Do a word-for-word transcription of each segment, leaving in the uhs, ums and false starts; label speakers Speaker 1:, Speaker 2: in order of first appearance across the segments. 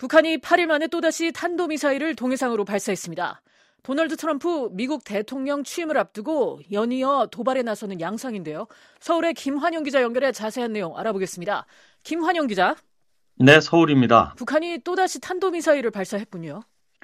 Speaker 1: 북한이 팔 일 만에 또다시 탄도미사일을 동해상으로 발사했습니다. 도널드 트럼프 미국 대통령 취임을 앞두고 연이어 도발에 나서는 양상인데요. 서울의 김환영 기자 연결해 자세한 내용 알아보겠습니다. 김환영 기자.
Speaker 2: 네, 서울입니다.
Speaker 1: 북한이 또다시 탄도미사일을 발사했군요.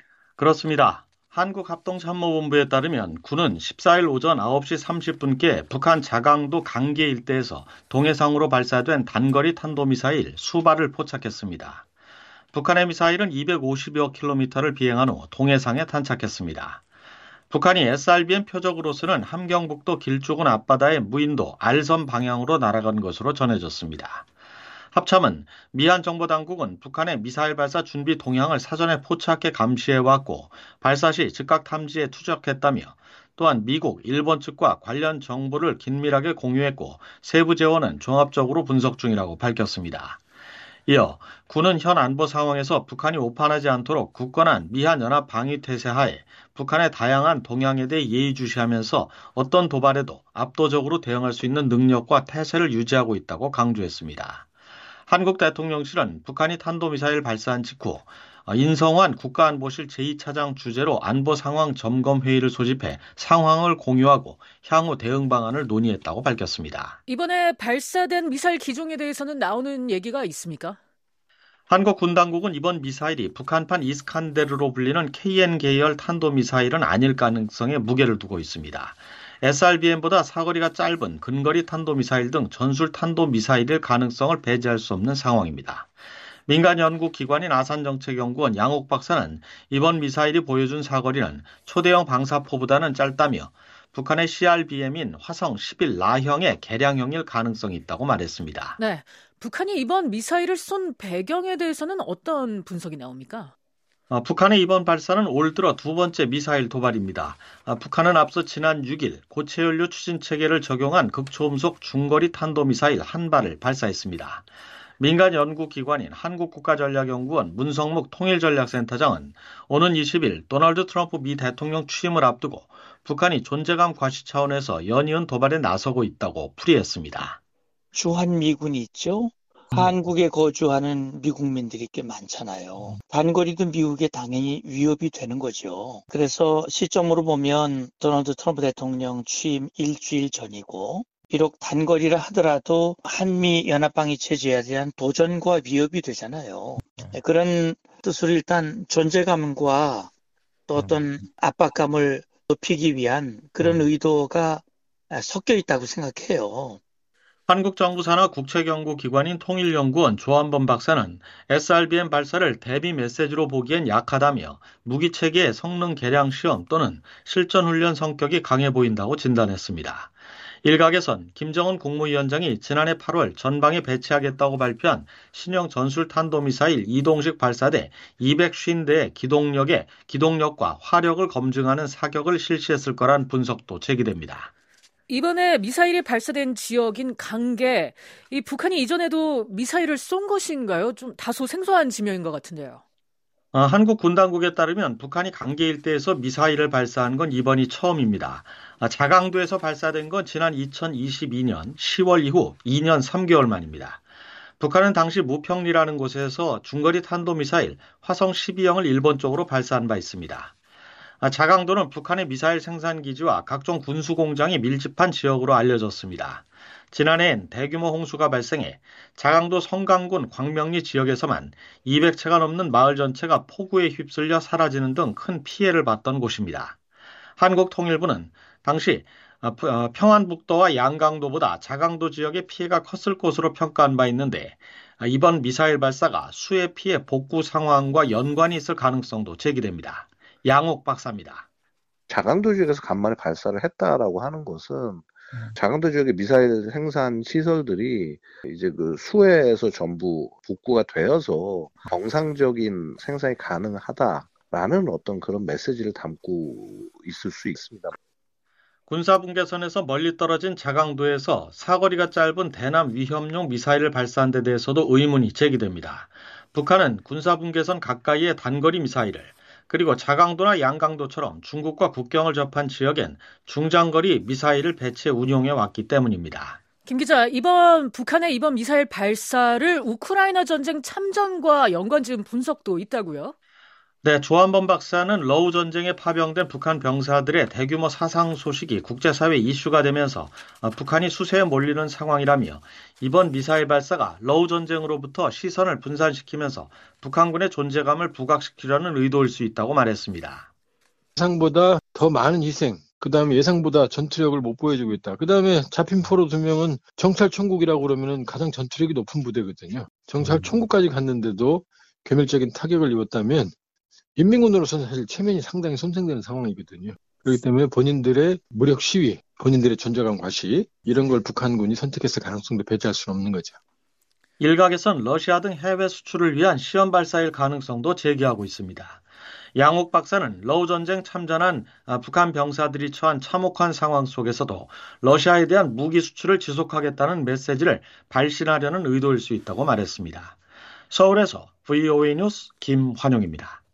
Speaker 2: 그렇습니다. 한국합동참모본부에 따르면 군은 십사 일 오전 아홉 시 삼십 분께 북한 자강도 강계 일대에서 동해상으로 발사된 단거리 탄도미사일 수발을 포착했습니다. 북한의 미사일은 이백오십여 킬로미터를 비행한 후 동해상에 탄착했습니다. 북한이 에스알비엠 표적으로서는 함경북도 길쭉은 앞바다의 무인도 알섬 방향으로 날아간 것으로 전해졌습니다. 합참은 미얀 정보당국은 북한의 미사일 발사 준비 동향을 사전에 포착해 감시해왔고 발사 시 즉각 탐지에 투적했다며 또한 미국, 일본 측과 관련 정보를 긴밀하게 공유했고 세부 재원은 종합적으로 분석 중이라고 밝혔습니다. 이어 군은 현 안보 상황에서 북한이 오판하지 않도록 굳건한 미한연합 방위 태세 하에 북한의 다양한 동향에 대해 예의주시하면서 어떤 도발에도 압도적으로 대응할 수 있는 능력과 태세를 유지하고 있다고 강조했습니다. 한국 대통령실은 북한이 탄도미사일 발사한 직후 인성환 국가안보실 제이 차장 주재로 안보 상황 점검 회의를 소집해 상황을 공유하고 향후 대응 방안을 논의했다고 밝혔습니다.
Speaker 1: 이번에 발사된 미사일 기종에 대해서는 나오는 얘기가 있습니까?
Speaker 2: 한국 군 당국은 이번 미사일이 북한판 이스칸데르로 불리는 케이엔 계열 탄도미사일은 아닐 가능성에 무게를 두고 있습니다. 에스알비엠보다 사거리가 짧은 근거리 탄도미사일 등 전술 탄도미사일일 가능성을 배제할 수 없는 상황입니다. 민간 연구기관인 아산정책연구원 양옥 박사는 이번 미사일이 보여준 사거리는 초대형 방사포보다는 짧다며 북한의 씨알비엠인 화성 십일 라형의 개량형일 가능성이 있다고 말했습니다.
Speaker 1: 네, 북한이 이번 미사일을 쏜 배경에 대해서는 어떤 분석이 나옵니까?
Speaker 2: 어, 북한의 이번 발사는 올 들어 두 번째 미사일 도발입니다. 어, 북한은 앞서 지난 육 일 고체연료 추진체계를 적용한 극초음속 중거리 탄도미사일 한 발을 발사했습니다. 민간 연구기관인 한국국가전략연구원 문성묵 통일전략센터장은 오는 이십 일 도널드 트럼프 미 대통령 취임을 앞두고 북한이 존재감 과시 차원에서 연이은 도발에 나서고 있다고 풀이했습니다.
Speaker 3: 주한미군이 있죠. 한국에 거주하는 미국민들이 꽤 많잖아요. 단거리도 미국에 당연히 위협이 되는 거죠. 그래서 시점으로 보면 도널드 트럼프 대통령 취임 일주일 전이고 비록 단거리라 하더라도 한미 연합방위 체제에 대한 도전과 위협이 되잖아요. 그런 뜻으로 일단 존재감과 또 어떤 압박감을 높이기 위한 그런 의도가 섞여 있다고 생각해요.
Speaker 2: 한국 정부 산하 국책연구기관인 통일연구원 조한범 박사는 에스알비엠 발사를 대비 메시지로 보기엔 약하다며 무기체계의 성능 개량 시험 또는 실전훈련 성격이 강해 보인다고 진단했습니다. 일각에선 김정은 국무위원장이 지난해 팔월 전방에 배치하겠다고 발표한 신형 전술 탄도미사일 이동식 발사대 이백오십 대의 기동력의 기동력과 화력을 검증하는 사격을 실시했을 거란 분석도 제기됩니다.
Speaker 1: 이번에 미사일이 발사된 지역인 강계, 이 북한이 이전에도 미사일을 쏜 것인가요? 좀 다소 생소한 지명인 것 같은데요.
Speaker 2: 어, 한국 군 당국에 따르면 북한이 강계 일대에서 미사일을 발사한 건 이번이 처음입니다. 아, 자강도에서 발사된 건 지난 이천이십이 년 시월 이후 이 년 삼 개월 만입니다. 북한은 당시 무평리라는 곳에서 중거리 탄도미사일 화성 십이형을 일본 쪽으로 발사한 바 있습니다. 아, 자강도는 북한의 미사일 생산기지와 각종 군수공장이 밀집한 지역으로 알려졌습니다. 지난해엔 대규모 홍수가 발생해 자강도 성강군 광명리 지역에서만 이백 채가 넘는 마을 전체가 폭우에 휩쓸려 사라지는 등 큰 피해를 봤던 곳입니다. 한국통일부는 당시 평안북도와 양강도보다 자강도 지역의 피해가 컸을 것으로 평가한 바 있는데 이번 미사일 발사가 수해 피해 복구 상황과 연관이 있을 가능성도 제기됩니다. 양옥 박사입니다.
Speaker 4: 자강도 지역에서 간만에 발사를 했다라고 하는 것은 자강도 지역의 미사일 생산 시설들이 이제 그 수해에서 전부 복구가 되어서 정상적인 생산이 가능하다라는 어떤 그런 메시지를 담고 있을 수 있습니다.
Speaker 2: 군사분계선에서 멀리 떨어진 자강도에서 사거리가 짧은 대남 위협용 미사일을 발사한 데 대해서도 의문이 제기됩니다. 북한은 군사분계선 가까이의 단거리 미사일을 그리고 자강도나 양강도처럼 중국과 국경을 접한 지역엔 중장거리 미사일을 배치해 운용해 왔기 때문입니다.
Speaker 1: 김 기자, 이번 북한의 이번 미사일 발사를 우크라이나 전쟁 참전과 연관 지은 분석도 있다고요?
Speaker 2: 네, 조한범 박사는 러우 전쟁에 파병된 북한 병사들의 대규모 사상 소식이 국제사회 이슈가 되면서 북한이 수세에 몰리는 상황이라며 이번 미사일 발사가 러우 전쟁으로부터 시선을 분산시키면서 북한군의 존재감을 부각시키려는 의도일 수 있다고 말했습니다.
Speaker 5: 예상보다 더 많은 희생, 그 다음에 예상보다 전투력을 못 보여주고 있다. 그 다음에 잡힌 포로 두 명은 정찰총국이라고 그러면 가장 전투력이 높은 부대거든요. 정찰총국까지 갔는데도 괴멸적인 타격을 입었다면 인민군으로서는 사실 체면이 상당히 손상되는 상황이거든요. 그렇기 때문에 본인들의 무력 시위, 본인들의 존재감 과시 이런 걸 북한군이 선택했을 가능성도 배제할 수는 없는 거죠.
Speaker 2: 일각에선 러시아 등 해외 수출을 위한 시험 발사일 가능성도 제기하고 있습니다. 양옥 박사는 러우 전쟁 참전한 북한 병사들이 처한 참혹한 상황 속에서도 러시아에 대한 무기 수출을 지속하겠다는 메시지를 발신하려는 의도일 수 있다고 말했습니다. 서울에서 브이오에이 뉴스 김환용입니다.